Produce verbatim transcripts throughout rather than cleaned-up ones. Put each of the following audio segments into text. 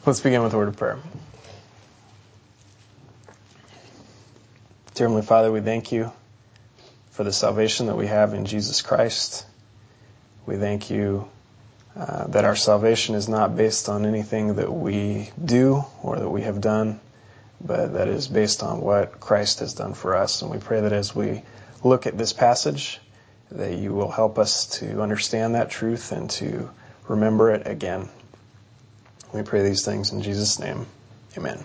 Let's begin with a word of prayer. Dear Heavenly Father, we thank you for the salvation that we have in Jesus Christ. We thank you uh, that our salvation is not based on anything that we do or that we have done, but that is based on what Christ has done for us. And we pray that as we look at this passage, that you will help us to understand that truth and to remember it again. We pray these things in Jesus' name. Amen.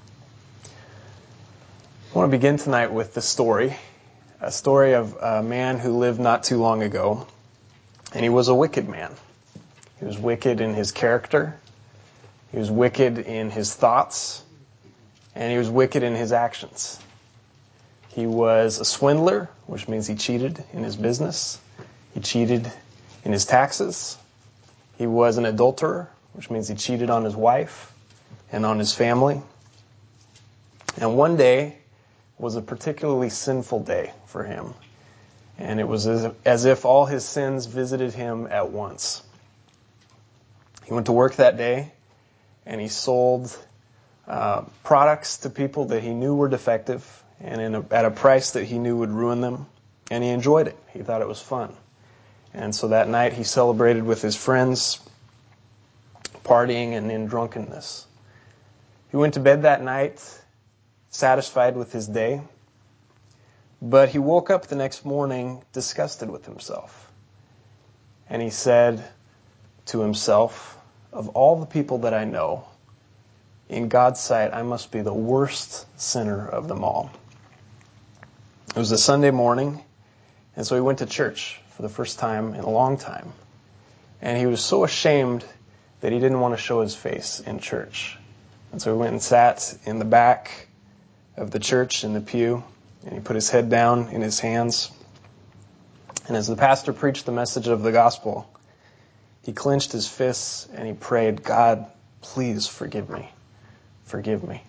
I want to begin tonight with the story, a story of a man who lived not too long ago, and he was a wicked man. He was wicked in his character, he was wicked in his thoughts, and he was wicked in his actions. He was a swindler, which means he cheated in his business. He cheated in his taxes. He was an adulterer, which means he cheated on his wife and on his family. And one day was a particularly sinful day for him. And it was as if, as if all his sins visited him at once. He went to work that day and he sold uh, products to people that he knew were defective and in a, at a price that he knew would ruin them. And he enjoyed it. He thought it was fun. And so that night he celebrated with his friends, partying and in drunkenness. He went to bed that night satisfied with his day, but he woke up the next morning disgusted with himself. And he said to himself, of all the people that I know, in God's sight, I must be the worst sinner of them all. It was a Sunday morning, and so he went to church for the first time in a long time. And he was so ashamed that he didn't want to show his face in church. And so he went and sat in the back of the church in the pew, and he put his head down in his hands. And as the pastor preached the message of the gospel, he clenched his fists and he prayed, God, please forgive me. Forgive me.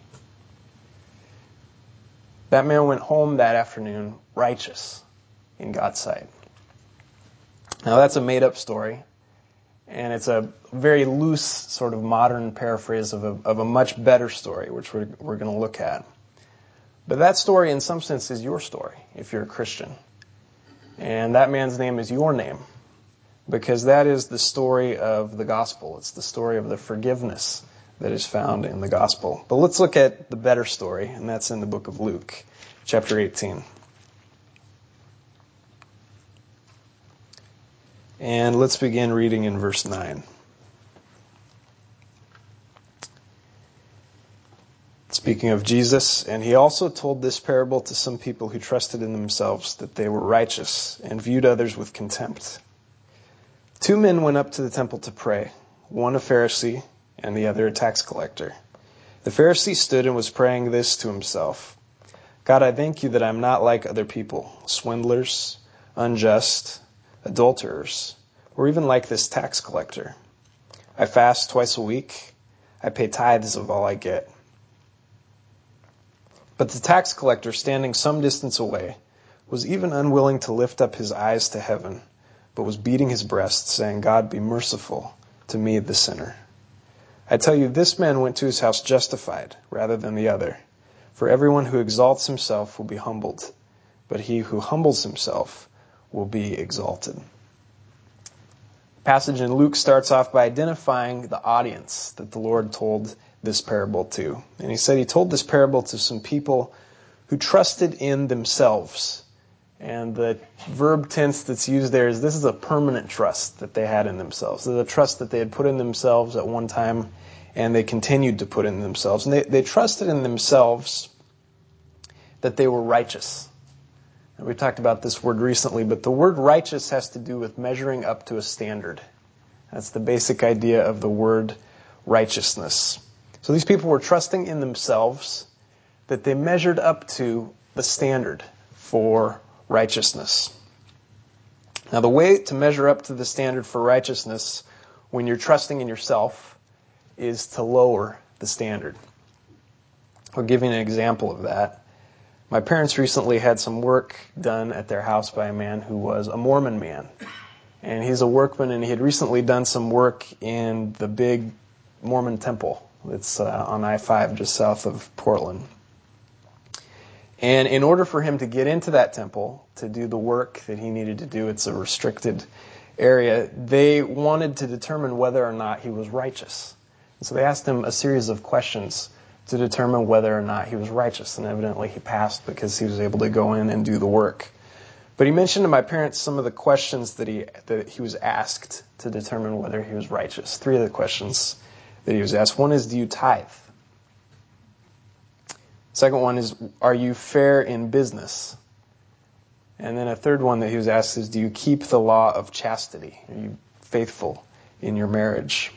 That man went home that afternoon righteous in God's sight. Now that's a made-up story. And it's a very loose sort of modern paraphrase of a, of a much better story, which we're, we're going to look at. But that story, in some sense, is your story, if you're a Christian. And that man's name is your name, because that is the story of the gospel. It's the story of the forgiveness that is found in the gospel. But let's look at the better story, and that's in the book of Luke, chapter eighteen. And let's begin reading in verse nine. Speaking of Jesus, and he also told this parable to some people who trusted in themselves that they were righteous and viewed others with contempt. Two men went up to the temple to pray, one a Pharisee and the other a tax collector. The Pharisee stood and was praying this to himself: God, I thank you that I'm not like other people, swindlers, unjust, adulterers, or even like this tax collector. I fast twice a week. I pay tithes of all I get. But the tax collector, standing some distance away, was even unwilling to lift up his eyes to heaven, but was beating his breast, saying, God, be merciful to me, the sinner. I tell you, this man went to his house justified rather than the other. For everyone who exalts himself will be humbled, but he who humbles himself will be exalted. The passage in Luke starts off by identifying the audience that the Lord told this parable to. And he said he told this parable to some people who trusted in themselves. And the verb tense that's used there is this is a permanent trust that they had in themselves. This is a trust that they had put in themselves at one time and they continued to put in themselves. And they, they trusted in themselves that they were righteous. And we talked about this word recently, but the word righteous has to do with measuring up to a standard. That's the basic idea of the word righteousness. So these people were trusting in themselves that they measured up to the standard for righteousness. Now, the way to measure up to the standard for righteousness when you're trusting in yourself is to lower the standard. I'll give you an example of that. My parents recently had some work done at their house by a man who was a Mormon man. And he's a workman, and he had recently done some work in the big Mormon temple It's uh, on I five just south of Portland. And in order for him to get into that temple, to do the work that he needed to do, it's a restricted area, they wanted to determine whether or not he was righteous. And so they asked him a series of questions to determine whether or not he was righteous. And evidently he passed because he was able to go in and do the work. But he mentioned to my parents some of the questions that he that he was asked to determine whether he was righteous. Three of the questions that he was asked. One is, do you tithe? Second one is, are you fair in business? And then a third one that he was asked is, do you keep the law of chastity? Are you faithful in your marriage?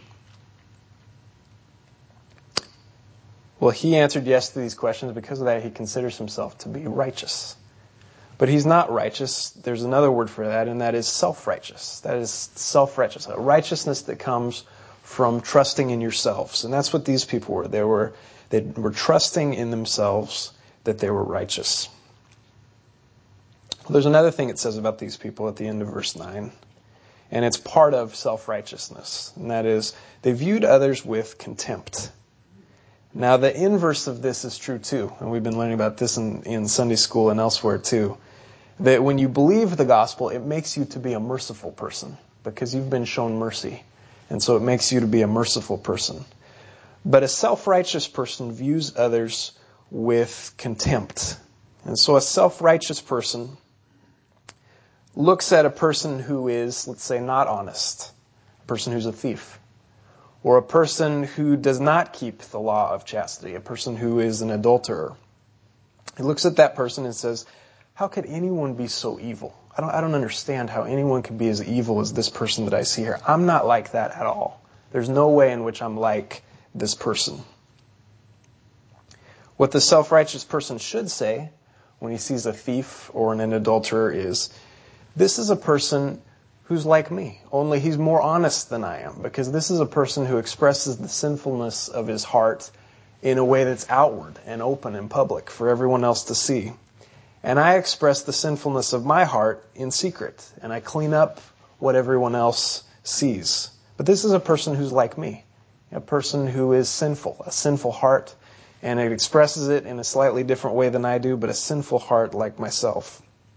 Well, he answered yes to these questions. Because of that, he considers himself to be righteous. But he's not righteous. There's another word for that, and that is self-righteous. That is self-righteous, a righteousness that comes from trusting in yourselves. And that's what these people were. They were they were trusting in themselves that they were righteous. Well, there's another thing it says about these people at the end of verse nine, and it's part of self-righteousness, and that is they viewed others with contempt. Now, the inverse of this is true too, and we've been learning about this in, in Sunday school and elsewhere too, that when you believe the gospel, it makes you to be a merciful person because you've been shown mercy, and so it makes you to be a merciful person. But a self-righteous person views others with contempt. And so a self-righteous person looks at a person who is, let's say, not honest, a person who's a thief, or a person who does not keep the law of chastity, a person who is an adulterer. He looks at that person and says, how could anyone be so evil? I don't, I don't understand how anyone could be as evil as this person that I see here. I'm not like that at all. There's no way in which I'm like this person. What the self-righteous person should say when he sees a thief or an adulterer is, this is a person who's like me, only he's more honest than I am, because this is a person who expresses the sinfulness of his heart in a way that's outward and open and public for everyone else to see. And I express the sinfulness of my heart in secret, and I clean up what everyone else sees. But this is a person who's like me, a person who is sinful, a sinful heart, and it expresses it in a slightly different way than I do, but a sinful heart like myself.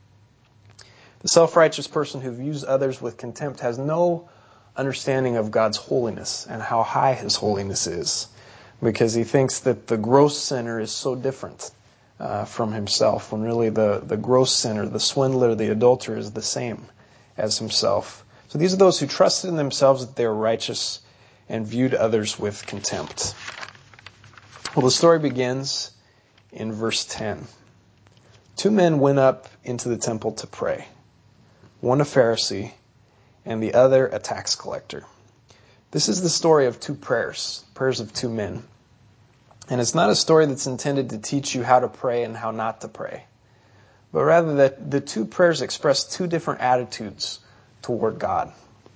The self-righteous person who views others with contempt has no understanding of God's holiness and how high His holiness is, because he thinks that the gross sinner is so different uh, from himself, when really the, the gross sinner, the swindler, the adulterer is the same as himself. So these are those who trusted in themselves that they were righteous and viewed others with contempt. Well, the story begins in verse ten. Two men went up into the temple to pray. One a Pharisee, and the other a tax collector. This is the story of two prayers, prayers of two men. And it's not a story that's intended to teach you how to pray and how not to pray, but rather that the two prayers express two different attitudes toward God.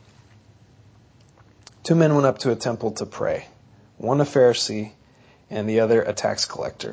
Two men went up to a temple to pray, one a Pharisee, and the other a tax collector.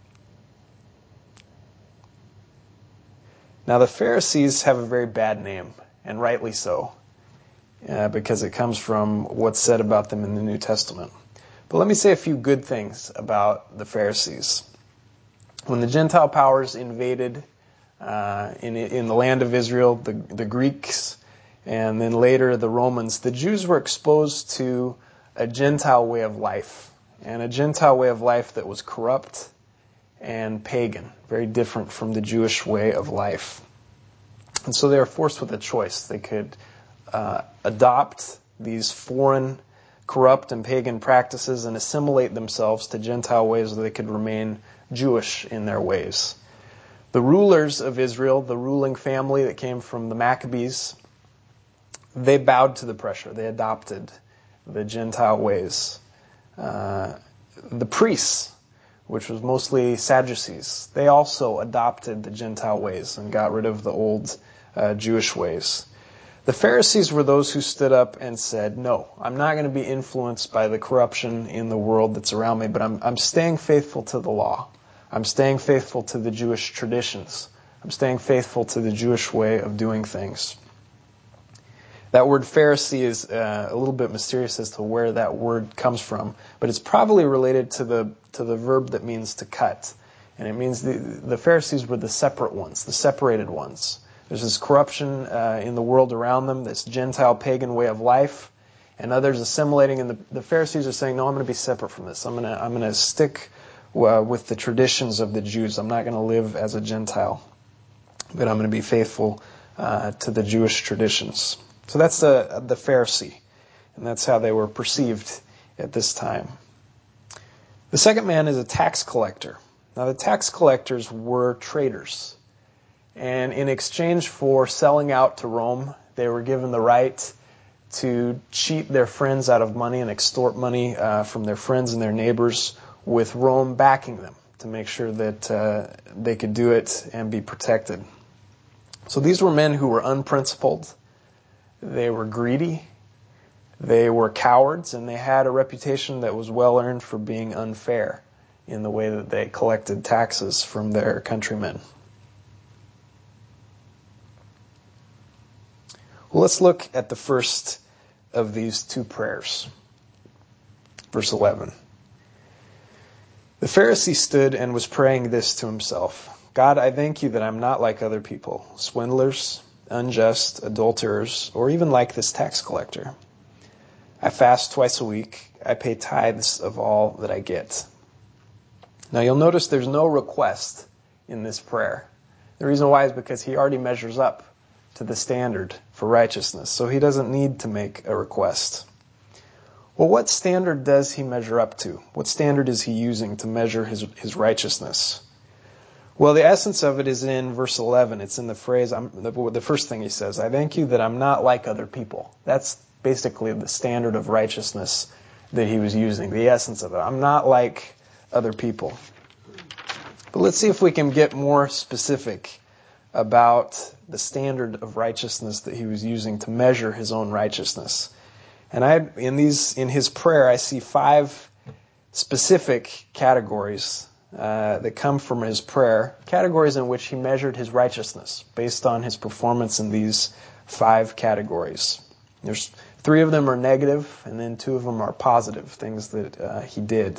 Now, the Pharisees have a very bad name, and rightly so, uh, because it comes from what's said about them in the New Testament. But let me say a few good things about the Pharisees. When the Gentile powers invaded uh, in, in the land of Israel, the, the Greeks, and then later the Romans, the Jews were exposed to a Gentile way of life, and a Gentile way of life that was corrupt and pagan, very different from the Jewish way of life. And so they were forced with a choice. They could uh, adopt these foreign, corrupt and pagan practices and assimilate themselves to Gentile ways, or they could remain Jewish in their ways. The rulers of Israel, the ruling family that came from the Maccabees, they bowed to the pressure. They adopted the Gentile ways. Uh, the priests, which was mostly Sadducees, they also adopted the Gentile ways and got rid of the old uh, Jewish ways. The Pharisees were those who stood up and said, no, I'm not going to be influenced by the corruption in the world that's around me, but I'm, I'm staying faithful to the law. I'm staying faithful to the Jewish traditions. I'm staying faithful to the Jewish way of doing things. That word Pharisee is uh, a little bit mysterious as to where that word comes from, but it's probably related to the to the verb that means to cut. And it means the, the Pharisees were the separate ones, the separated ones. There's this corruption uh, in the world around them, this Gentile pagan way of life, and others assimilating. And the, the Pharisees are saying, no, I'm going to be separate from this. I'm going to I'm going to stick uh, with the traditions of the Jews. I'm not going to live as a Gentile, but I'm going to be faithful uh, to the Jewish traditions. So that's the, the Pharisee, and that's how they were perceived at this time. The second man is a tax collector. Now, the tax collectors were traders, and in exchange for selling out to Rome, they were given the right to cheat their friends out of money and extort money uh, from their friends and their neighbors, with Rome backing them to make sure that uh, they could do it and be protected. So these were men who were unprincipled. They were greedy, they were cowards, and they had a reputation that was well earned for being unfair in the way that they collected taxes from their countrymen. Well, let's look at the first of these two prayers. Verse eleven. The Pharisee stood and was praying this to himself: God, I thank you that I'm not like other people, swindlers, unjust, adulterers, or even like this tax collector. I fast twice a week. I pay tithes of all that I get. Now you'll notice there's no request in this prayer. The reason why is because he already measures up to the standard for righteousness, so he doesn't need to make a request. Well, what standard does he measure up to? What standard is he using to measure his, his righteousness? Well, the essence of it is in verse eleven. It's in the phrase, I'm, the, the first thing he says, I thank you that I'm not like other people. That's basically the standard of righteousness that he was using, the essence of it. I'm not like other people. But let's see if we can get more specific about the standard of righteousness that he was using to measure his own righteousness. And I, in these, in his prayer, I see five specific categories Uh, that come from his prayer, categories in which he measured his righteousness based on his performance in these five categories. There's three of them are negative, and then two of them are positive, things that uh, he did.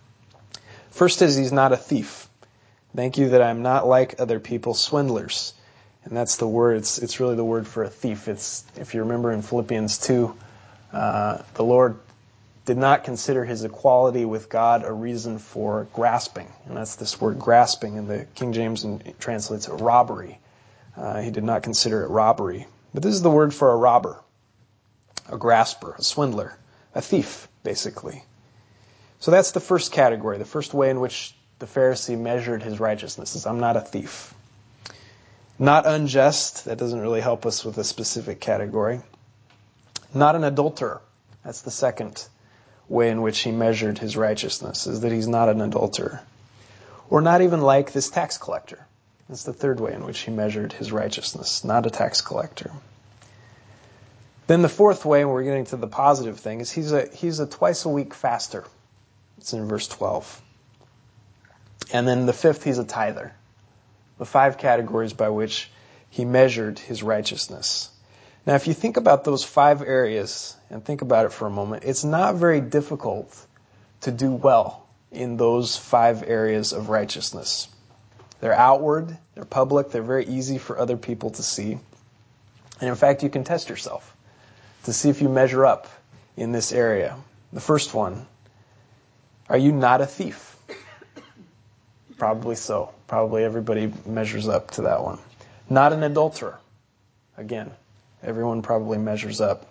First is he's not a thief. Thank you that I'm not like other people, swindlers. And that's the word, it's, it's really the word for a thief. It's, if you remember in Philippians two, uh, the Lord did not consider his equality with God a reason for grasping. And that's this word grasping, and the King James translates it robbery. Uh, he did not consider it robbery. But this is the word for a robber, a grasper, a swindler, a thief, basically. So that's the first category, the first way in which the Pharisee measured his righteousness is I'm not a thief. Not unjust, that doesn't really help us with a specific category. Not an adulterer, that's the second way in which he measured his righteousness, is that he's not an adulterer. Or not even like this tax collector. That's the third way in which he measured his righteousness, not a tax collector. Then the fourth way, and we're getting to the positive thing, is he's a he's a twice a week faster. It's in verse twelve. And then the fifth, he's a tither. The five categories by which he measured his righteousness. Now, if you think about those five areas, and think about it for a moment, it's not very difficult to do well in those five areas of righteousness. They're outward, they're public, they're very easy for other people to see. And in fact, you can test yourself to see if you measure up in this area. The first one, are you not a thief? Probably so. Probably everybody measures up to that one. Not an adulterer. Again, everyone probably measures up.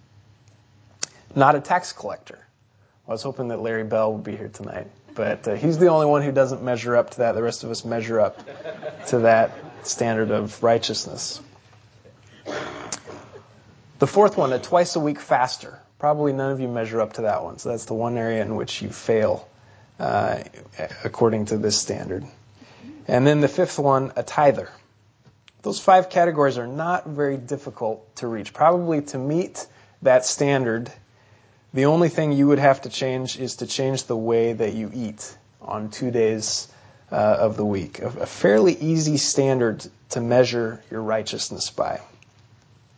Not a tax collector. I was hoping that Larry Bell would be here tonight, but uh, he's the only one who doesn't measure up to that. The rest of us measure up to that standard of righteousness. The fourth one, a twice a week faster. Probably none of you measure up to that one, so that's the one area in which you fail uh, according to this standard. And then the fifth one, a tither. Those five categories are not very difficult to reach. Probably to meet that standard, the only thing you would have to change is to change the way that you eat on two days uh, of the week. A, a fairly easy standard to measure your righteousness by.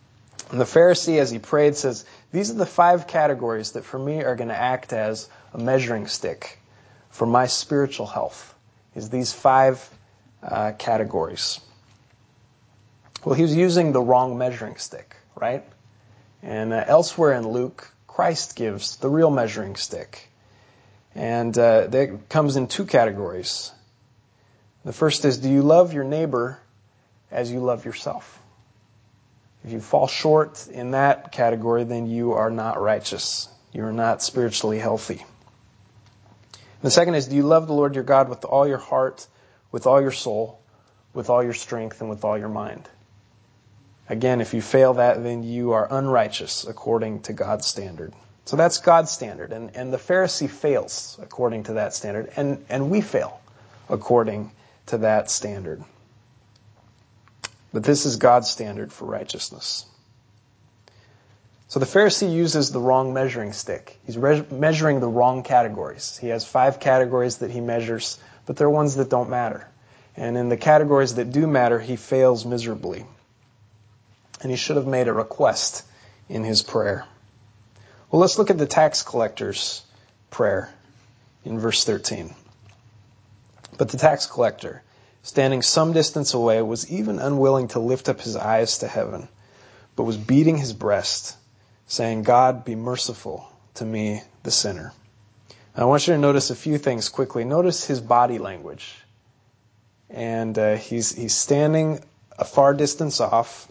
And the Pharisee, as he prayed, says, these are the five categories that for me are going to act as a measuring stick for my spiritual health, is these five uh, categories. Well, he was using the wrong measuring stick, right? And uh, elsewhere in Luke, Christ gives the real measuring stick. And uh, that comes in two categories. The first is, do you love your neighbor as you love yourself? If you fall short in that category, then you are not righteous. You are not spiritually healthy. The second is, do you love the Lord your God with all your heart, with all your soul, with all your strength, and with all your mind? Again, if you fail that, then you are unrighteous according to God's standard. So that's God's standard. And, and the Pharisee fails according to that standard. And, and we fail according to that standard. But this is God's standard for righteousness. So the Pharisee uses the wrong measuring stick. He's re- measuring the wrong categories. He has five categories that he measures, but they're ones that don't matter. And in the categories that do matter, he fails miserably. And he should have made a request in his prayer. Well, let's look at the tax collector's prayer in verse thirteen. But the tax collector, standing some distance away, was even unwilling to lift up his eyes to heaven, but was beating his breast, saying, God, be merciful to me, the sinner. Now, I want you to notice a few things quickly. Notice his body language. And uh, he's he's standing a far distance off.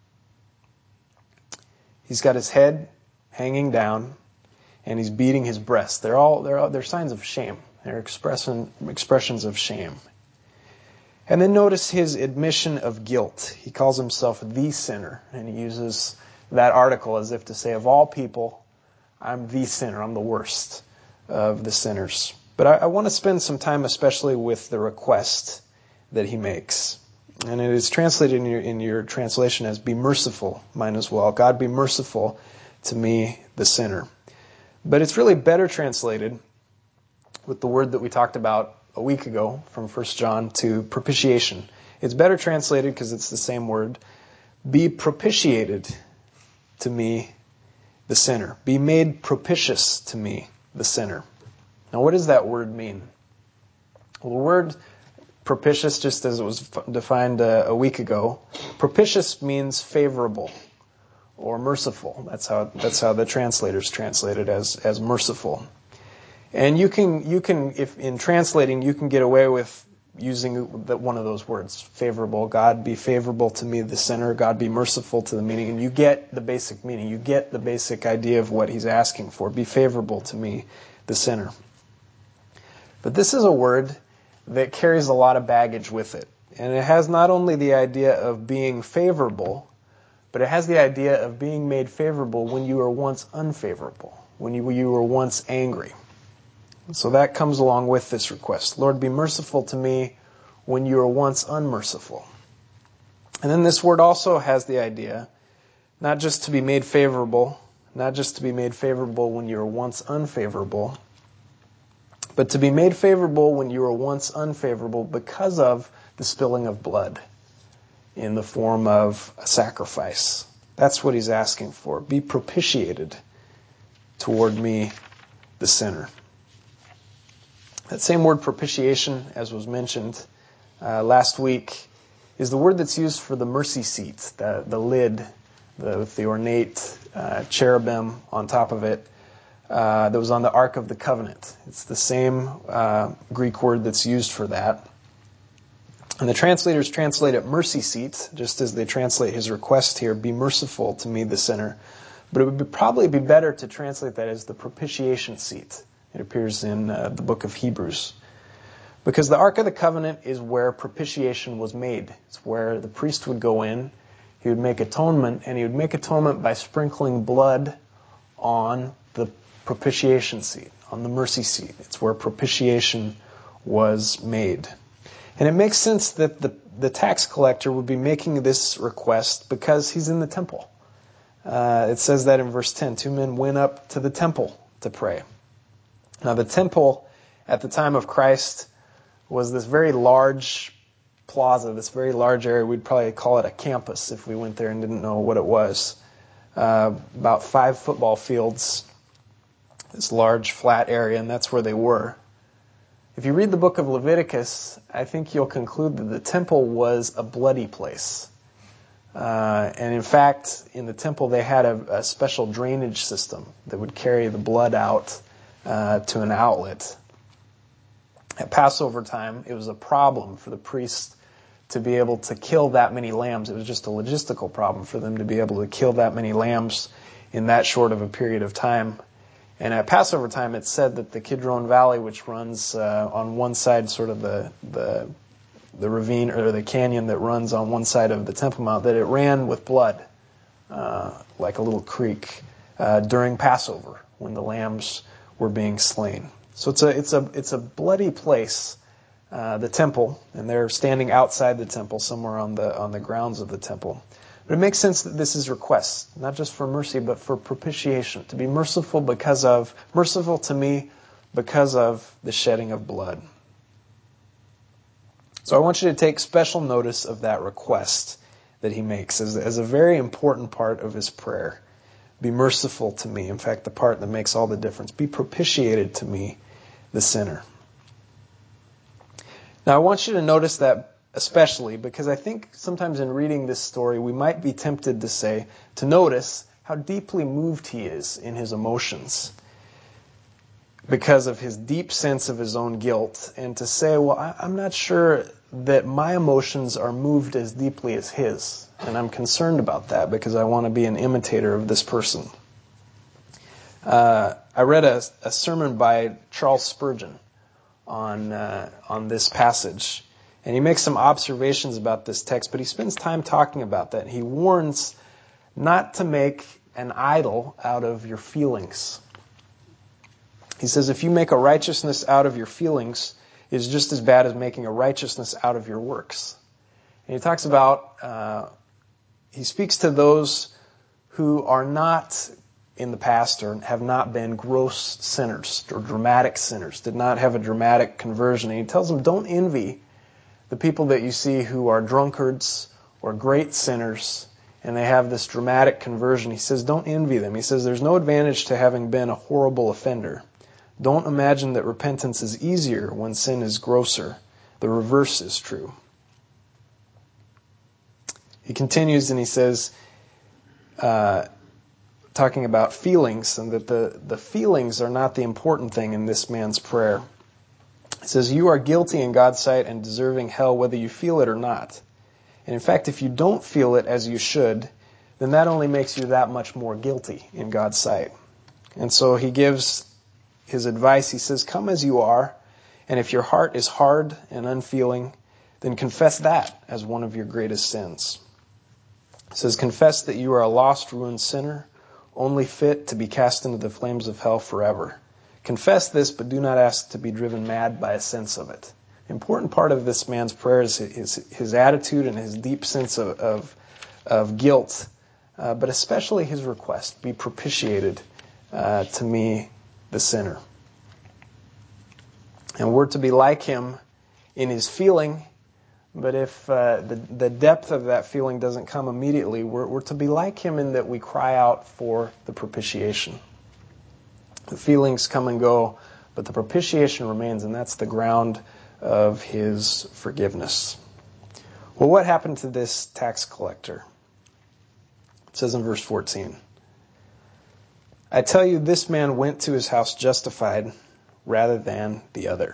He's got his head hanging down, and he's beating his breast. They're all they're all, they're signs of shame. They're expression expressions of shame. And then notice his admission of guilt. He calls himself the sinner, and he uses that article as if to say, of all people, I'm the sinner. I'm the worst of the sinners. But I, I want to spend some time especially with the request that he makes. And it is translated in your, in your translation as, be merciful, mine as well. God, be merciful to me, the sinner. But it's really better translated with the word that we talked about a week ago from First John to propitiation. It's better translated because it's the same word. Be propitiated to me, the sinner. Be made propitious to me, the sinner. Now, what does that word mean? Well, the word propitious, just as it was defined uh, a week ago, propitious means favorable or merciful. That's how that's how the translators translate it, as as merciful. And you can you can if in translating you can get away with using the, one of those words, favorable. God be favorable to me, the sinner. God be merciful to the meaning, and you get the basic meaning. You get the basic idea of what he's asking for. Be favorable to me, the sinner. But this is a word that carries a lot of baggage with it. And it has not only the idea of being favorable, but it has the idea of being made favorable when you were once unfavorable, when you, you were once angry. So that comes along with this request. Lord, be merciful to me when you were once unmerciful. And then this word also has the idea not just to be made favorable, not just to be made favorable when you were once unfavorable, but to be made favorable when you were once unfavorable because of the spilling of blood in the form of a sacrifice. That's what he's asking for. Be propitiated toward me, the sinner. That same word propitiation, as was mentioned uh, last week, is the word that's used for the mercy seat, the, the lid the, with the ornate uh, cherubim on top of it. Uh, that was on the Ark of the Covenant. It's the same uh, Greek word that's used for that. And the translators translate it mercy seat, just as they translate his request here, be merciful to me, the sinner. But it would be, probably be better to translate that as the propitiation seat. It appears in uh, the book of Hebrews. Because the Ark of the Covenant is where propitiation was made. It's where the priest would go in, he would make atonement, and he would make atonement by sprinkling blood on the propitiation seat, on the mercy seat. It's where propitiation was made. And it makes sense that the, the tax collector would be making this request because he's in the temple. Uh, it says that in verse ten. Two men went up to the temple to pray. Now the temple at the time of Christ was this very large plaza, this very large area. We'd probably call it a campus if we went there and didn't know what it was. uh, about five football fields, this large flat area, and that's where they were. If you read the book of Leviticus, I think you'll conclude that the temple was a bloody place. Uh, and in fact, in the temple they had a, a special drainage system that would carry the blood out uh, to an outlet. At Passover time, it was a problem for the priests to be able to kill that many lambs. It was just a logistical problem for them to be able to kill that many lambs in that short of a period of time. And at Passover time, it's said that the Kidron Valley, which runs uh, on one side, sort of the, the the ravine or the canyon that runs on one side of the Temple Mount, that it ran with blood, uh, like a little creek, uh, during Passover when the lambs were being slain. So it's a it's a it's a bloody place, uh, the temple, and they're standing outside the temple, somewhere on the on the grounds of the temple. But it makes sense that this is request, not just for mercy, but for propitiation, to be merciful because of, merciful to me because of the shedding of blood. So I want you to take special notice of that request that he makes as, as a very important part of his prayer. Be merciful to me. In fact, the part that makes all the difference. Be propitiated to me, the sinner. Now I want you to notice that especially because I think sometimes in reading this story we might be tempted to say, to notice how deeply moved he is in his emotions because of his deep sense of his own guilt, and to say, well, I, I'm not sure that my emotions are moved as deeply as his, and I'm concerned about that because I want to be an imitator of this person. Uh, I read a, a sermon by Charles Spurgeon on uh, on this passage. And he makes some observations about this text, but he spends time talking about that. He warns not to make an idol out of your feelings. He says if you make a righteousness out of your feelings, it's just as bad as making a righteousness out of your works. And he talks about, uh, he speaks to those who are not in the past or have not been gross sinners or dramatic sinners, did not have a dramatic conversion. And he tells them, don't envy the people that you see who are drunkards or great sinners, and they have this dramatic conversion. He says, don't envy them. He says, there's no advantage to having been a horrible offender. Don't imagine that repentance is easier when sin is grosser. The reverse is true. He continues and he says, uh, talking about feelings, and that the, the feelings are not the important thing in this man's prayer. It says, you are guilty in God's sight and deserving hell whether you feel it or not. And in fact, if you don't feel it as you should, then that only makes you that much more guilty in God's sight. And so he gives his advice. He says, come as you are, and if your heart is hard and unfeeling, then confess that as one of your greatest sins. He says, confess that you are a lost, ruined sinner, only fit to be cast into the flames of hell forever. Confess this, but do not ask to be driven mad by a sense of it. The important part of this man's prayer is his, his attitude and his deep sense of, of, of guilt, uh, but especially his request, be propitiated uh, to me, the sinner. And we're to be like him in his feeling, but if uh, the, the depth of that feeling doesn't come immediately, we're, we're to be like him in that we cry out for the propitiation. The feelings come and go, but the propitiation remains, and that's the ground of his forgiveness. Well, what happened to this tax collector? It says in verse fourteen, I tell you, this man went to his house justified rather than the other.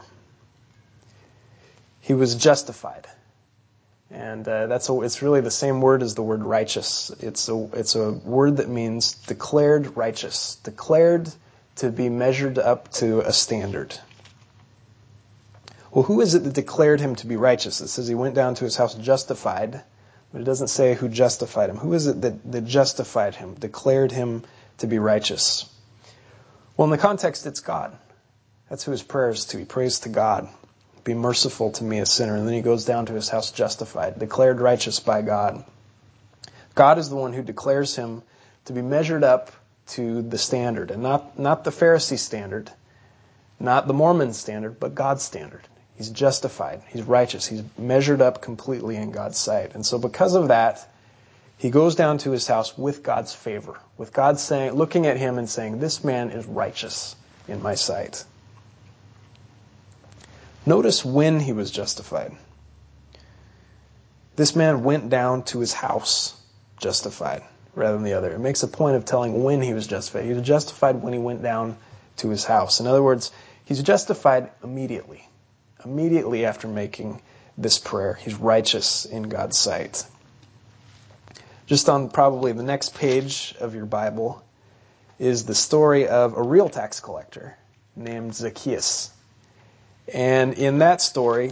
He was justified. And uh, that's a, it's really the same word as the word righteous. It's a, it's a word that means declared righteous, declared to be measured up to a standard. Well, who is it that declared him to be righteous? It says he went down to his house justified, but it doesn't say who justified him. Who is it that, that justified him, declared him to be righteous? Well, in the context, it's God. That's who his prayer is to. He prays to God. Be merciful to me, a sinner. And then he goes down to his house justified, declared righteous by God. God is the one who declares him to be measured up to the standard, and not, not the Pharisee standard, not the Mormon standard, but God's standard. He's justified. He's righteous. He's measured up completely in God's sight. And so because of that, He goes down to his house with God's favor, with God saying, looking at him and saying, this man is righteous in my sight. Notice when he was justified. This man went down to his house justified rather than the other. It makes a point of telling when he was justified. He was justified when he went down to his house. In other words, he's justified immediately. Immediately after making this prayer. He's righteous in God's sight. Just on probably the next page of your Bible is the story of a real tax collector named Zacchaeus. And in that story,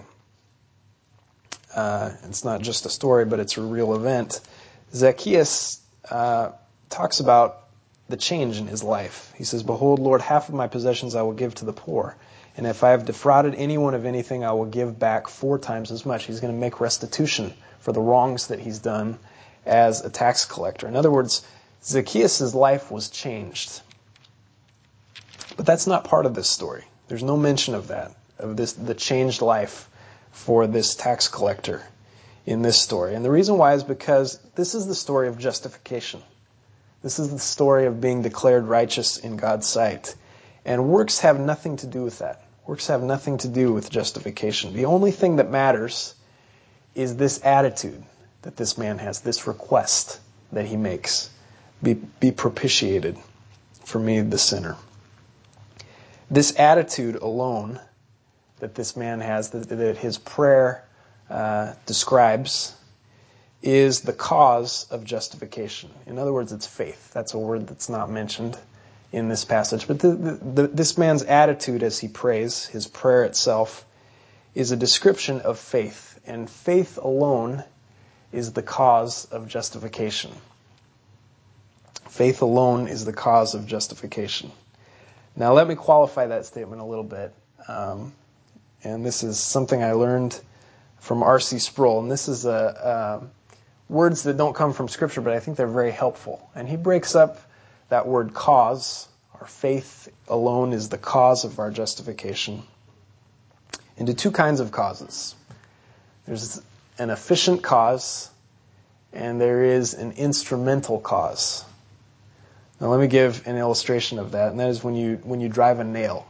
uh, it's not just a story, but it's a real event. Zacchaeus uh, talks about the change in his life. He says, "Behold, Lord, half of my possessions I will give to the poor. And if I have defrauded anyone of anything, I will give back four times as much." He's going to make restitution for the wrongs that he's done as a tax collector. In other words, Zacchaeus' life was changed. But that's not part of this story. There's no mention of that, of this the changed life for this tax collector in this story. And the reason why is because this is the story of justification. This is the story of being declared righteous in God's sight. And works have nothing to do with that. Works have nothing to do with justification. The only thing that matters is this attitude that this man has, this request that he makes. Be, be propitiated for me, the sinner. This attitude alone that this man has, that, that his prayer uh, describes, is the cause of justification. In other words, it's faith. That's a word that's not mentioned in this passage. But the, the, this man's attitude as he prays, his prayer itself, is a description of faith. And faith alone is the cause of justification. Faith alone is the cause of justification. Now let me qualify that statement a little bit. Um, and this is something I learned from R C Sproul. And this is a, uh, words that don't come from Scripture, but I think they're very helpful. And he breaks up that word cause, our faith alone is the cause of our justification, into two kinds of causes. There's an efficient cause, and there is an instrumental cause. Now let me give an illustration of that, and that is when you when you drive a nail.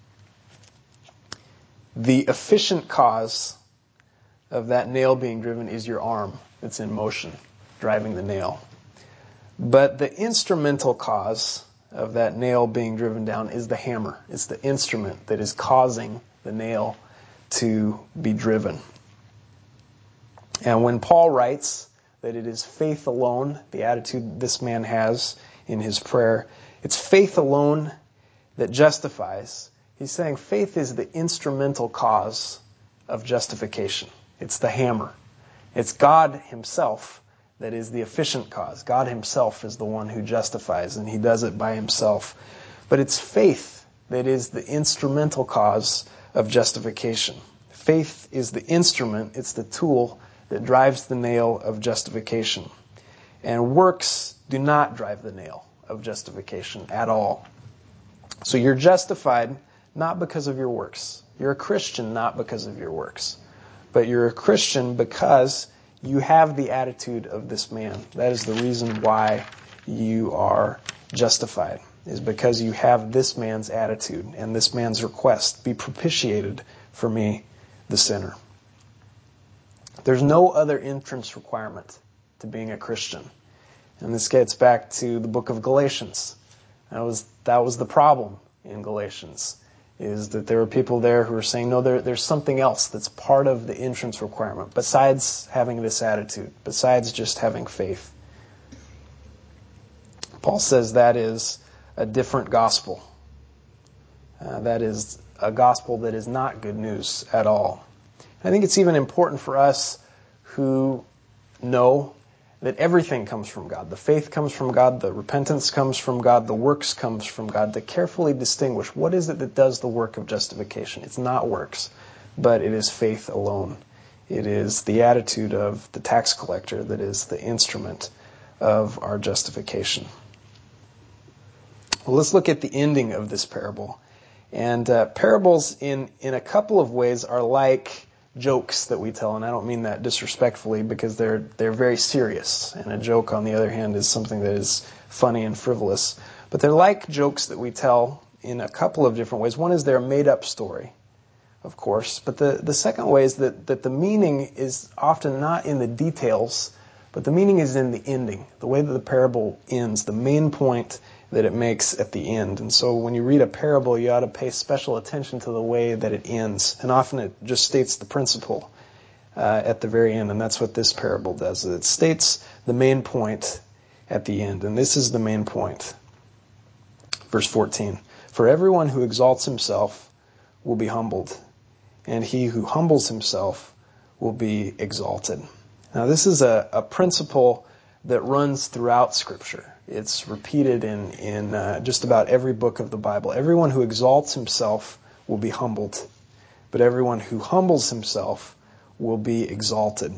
The efficient cause of that nail being driven is your arm that's in motion, driving the nail. But the instrumental cause of that nail being driven down is the hammer. It's the instrument that is causing the nail to be driven. And when Paul writes that it is faith alone, the attitude this man has in his prayer, it's faith alone that justifies. He's saying faith is the instrumental cause of justification. It's the hammer. It's God himself that is the efficient cause. God himself is the one who justifies, and he does it by himself. But it's faith that is the instrumental cause of justification. Faith is the instrument, it's the tool that drives the nail of justification. And works do not drive the nail of justification at all. So you're justified not because of your works. You're a Christian not because of your works. But you're a Christian because you have the attitude of this man. That is the reason why you are justified, is because you have this man's attitude and this man's request, be propitiated for me, the sinner. There's no other entrance requirement to being a Christian. And this gets back to the book of Galatians. That was that was the problem in Galatians, is that there were people there who were saying, no, there, there's something else that's part of the entrance requirement, besides having this attitude, besides just having faith. Paul says that is a different gospel. Uh, that is a gospel that is not good news at all. I think it's even important for us who know that everything comes from God. The faith comes from God, the repentance comes from God, the works comes from God, to carefully distinguish what is it that does the work of justification. It's not works, but it is faith alone. It is the attitude of the tax collector that is the instrument of our justification. Well, let's look at the ending of this parable. And uh, parables in, in a couple of ways are like jokes that we tell, and I don't mean that disrespectfully because they're they're very serious, and a joke, on the other hand, is something that is funny and frivolous. But they're like jokes that we tell in a couple of different ways. One is they're a made-up story, of course, but the, the second way is that, that the meaning is often not in the details, but the meaning is in the ending, the way that the parable ends, the main point that it makes at the end. And so when you read a parable, you ought to pay special attention to the way that it ends. And often it just states the principle uh, at the very end, and that's what this parable does. It states the main point at the end, and this is the main point. Verse fourteen, "For everyone who exalts himself will be humbled, and he who humbles himself will be exalted." Now this is a, a principle that runs throughout Scripture. It's repeated in, in uh, just about every book of the Bible. Everyone who exalts himself will be humbled, but everyone who humbles himself will be exalted.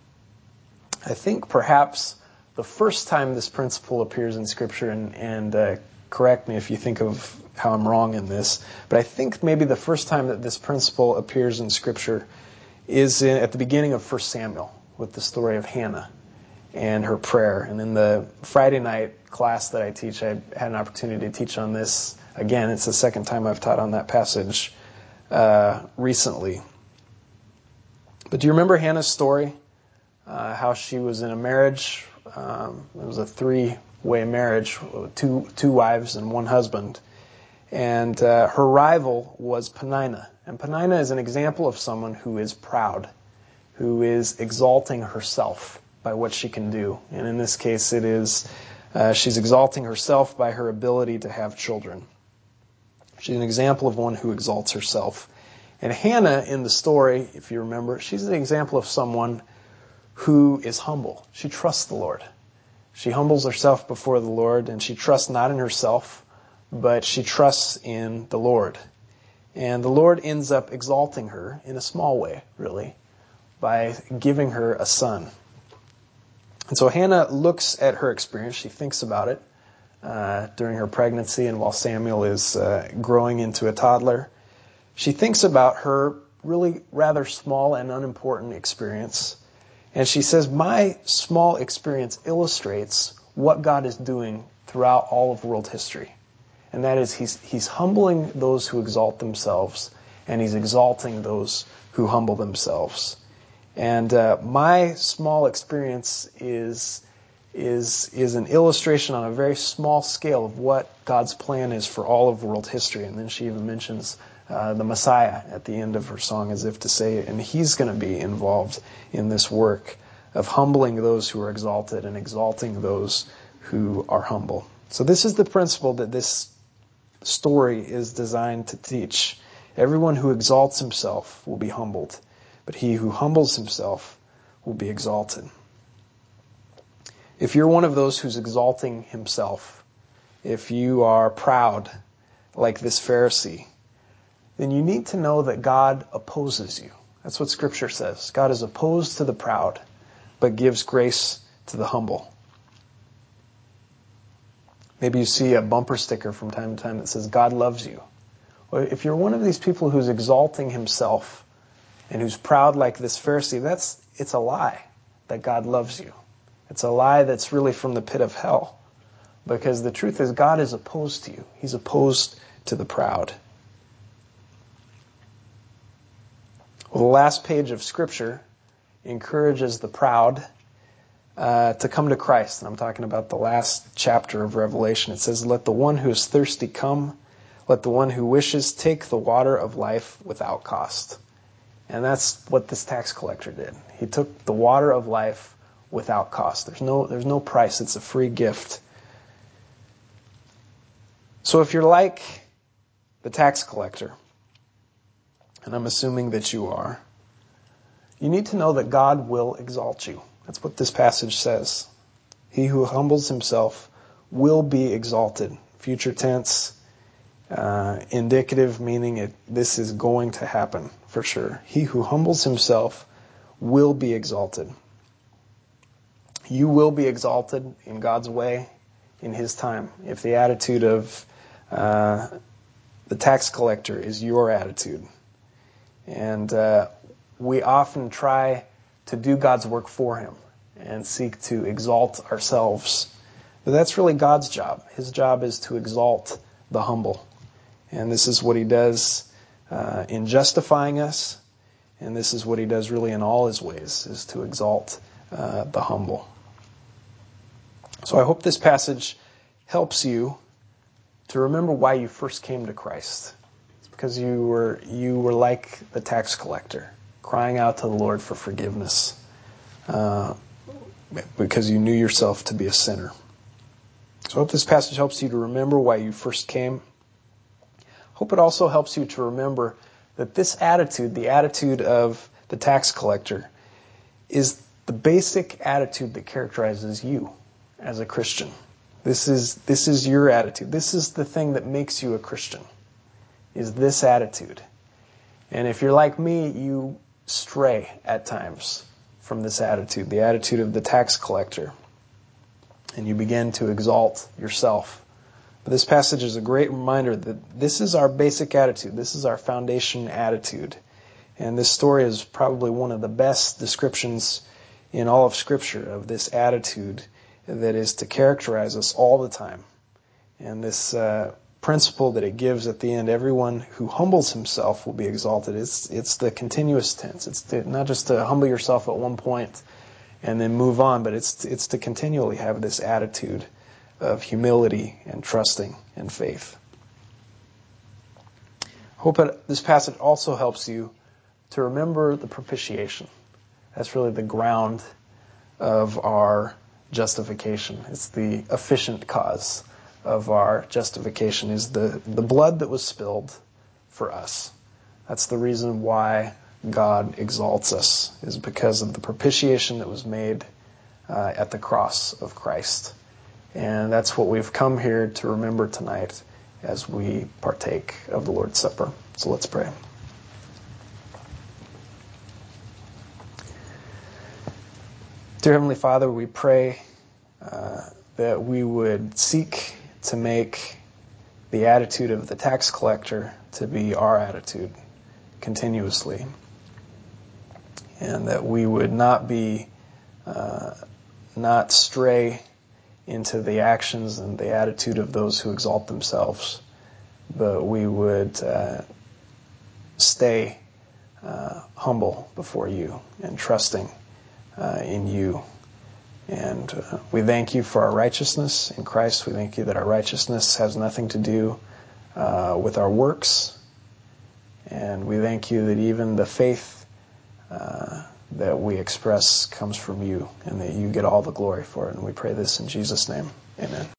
I think perhaps the first time this principle appears in Scripture, and, and uh, correct me if you think of how I'm wrong in this, but I think maybe the first time that this principle appears in Scripture is in, at the beginning of First Samuel, with the story of Hannah and her prayer. And in the Friday night class that I teach, I had an opportunity to teach on this. Again, it's the second time I've taught on that passage uh, recently. But do you remember Hannah's story? Uh, how she was in a marriage. Um, it was a three-way marriage, two two wives and one husband. And uh, her rival was Peninnah. And Peninnah is an example of someone who is proud, who is exalting herself by what she can do. And in this case, it is uh, she's exalting herself by her ability to have children. She's an example of one who exalts herself. And Hannah, in the story, if you remember, she's an example of someone who is humble. She trusts the Lord. She humbles herself before the Lord, and she trusts not in herself, but she trusts in the Lord. And the Lord ends up exalting her in a small way, really, by giving her a son. And so Hannah looks at her experience. She thinks about it uh, during her pregnancy and while Samuel is uh, growing into a toddler. She thinks about her really rather small and unimportant experience. And she says, my small experience illustrates what God is doing throughout all of world history. And that is, he's, he's humbling those who exalt themselves, and he's exalting those who humble themselves. And uh, my small experience is, is, is an illustration on a very small scale of what God's plan is for all of world history. And then she even mentions uh, the Messiah at the end of her song, as if to say, and he's going to be involved in this work of humbling those who are exalted and exalting those who are humble. So this is the principle that this story is designed to teach. Everyone who exalts himself will be humbled, but he who humbles himself will be exalted. If you're one of those who's exalting himself, if you are proud like this Pharisee, then you need to know that God opposes you. That's what Scripture says. God is opposed to the proud, but gives grace to the humble. Maybe you see a bumper sticker from time to time that says, God loves you. Well, if you're one of these people who's exalting himself and who's proud like this Pharisee, that's it's a lie that God loves you. It's a lie that's really from the pit of hell. Because the truth is, God is opposed to you. He's opposed to the proud. Well, the last page of Scripture encourages the proud uh, to come to Christ. And I'm talking about the last chapter of Revelation. It says, let the one who is thirsty come. Let the one who wishes take the water of life without cost. And that's what this tax collector did. He took the water of life without cost. There's no, there's no price. It's a free gift. So if you're like the tax collector, and I'm assuming that you are, you need to know that God will exalt you. That's what this passage says. He who humbles himself will be exalted. Future tense, uh, indicative, meaning it, this is going to happen for sure. He who humbles himself will be exalted. You will be exalted in God's way, in his time. If the attitude of uh, the tax collector is your attitude. And uh, we often try to do God's work for him and seek to exalt ourselves. But that's really God's job. His job is to exalt the humble. And this is what he does uh, in justifying us. And this is what he does really in all his ways, is to exalt uh, the humble. So I hope this passage helps you to remember why you first came to Christ. It's because you were you were like the tax collector, crying out to the Lord for forgiveness, uh, because you knew yourself to be a sinner. So I hope this passage helps you to remember why you first came. I hope it also helps you to remember that this attitude, the attitude of the tax collector, is the basic attitude that characterizes you as a Christian. This is this is your attitude. This is the thing that makes you a Christian, is this attitude. And if you're like me, you stray at times from this attitude, the attitude of the tax collector, and you begin to exalt yourself. But this passage is a great reminder that this is our basic attitude. This is our foundation attitude. And this story is probably one of the best descriptions in all of Scripture of this attitude that is to characterize us all the time. And this uh, principle that it gives at the end, everyone who humbles himself will be exalted. It's it's the continuous tense. It's to, not just to humble yourself at one point and then move on, but it's it's to continually have this attitude of humility and trusting and faith. I hope that this passage also helps you to remember the propitiation. That's really the ground of our justification. It's the efficient cause of our justification, is the, the blood that was spilled for us. That's the reason why God exalts us, is because of the propitiation that was made uh, at the cross of Christ. And that's what we've come here to remember tonight as we partake of the Lord's Supper. So let's pray. Dear Heavenly Father, we pray uh, that we would seek to make the attitude of the tax collector to be our attitude continuously, and that we would not be, uh, not stray into the actions and the attitude of those who exalt themselves, but we would uh, stay uh, humble before you and trusting uh, in you. And uh, we thank you for our righteousness in Christ. We thank you that our righteousness has nothing to do uh, with our works. And we thank you that even the faith uh, that we express comes from you, and that you get all the glory for it. And we pray this in Jesus' name. Amen.